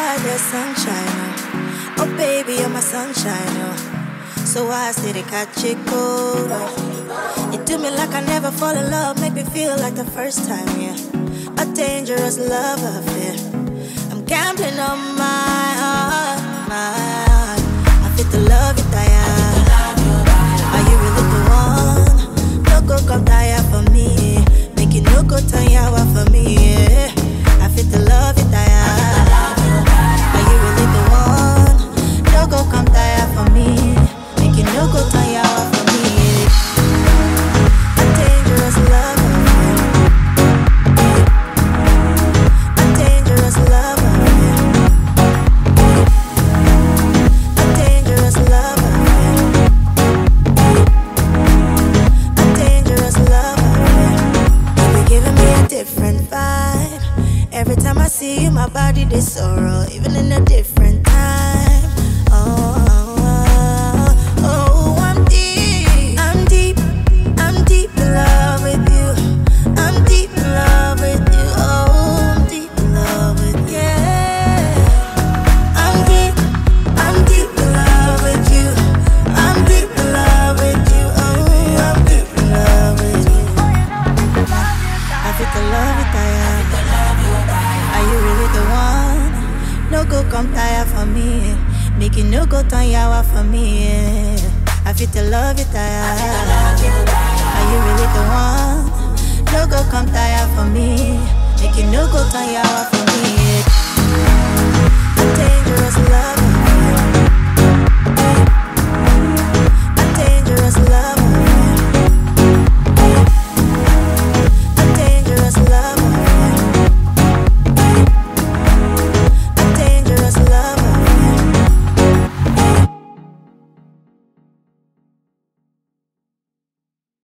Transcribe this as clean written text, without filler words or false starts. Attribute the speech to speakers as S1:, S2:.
S1: outside, there's sunshine. Oh baby, you're my sunshine. So I say they catch it cold. You do me like I never fall in love, make me feel like the first time, yeah. A dangerous love affair. I'm gambling on my heart, my heart. I feel the love you die. Are you really the one? No go come tire for me. Make you no go turn yawa for me, yeah. I feel the love you die. Are you really the one? No go come tire for me. Make you no go turn yawa for me, yeah. A dangerous love affair. A dangerous love affair. A dangerous love affair. A dangerous love affair. You're giving me a different vibe. Every time I see you, my body they sorrow, even in a different time. Oh, oh, oh, I'm deep, I'm deep in love with you. I'm deep in love with you. Oh, I'm deep in love with you. Yeah. I'm deep in love with you. I'm deep in love with you. Oh, I'm deep in love with you. I feel the love it I am. Are you really the one? No go come tire for me. Make you no go turn yawa for me, yeah. I feel the love it I am. Are you really the one? No go come tire for me. Make you no go turn yawa.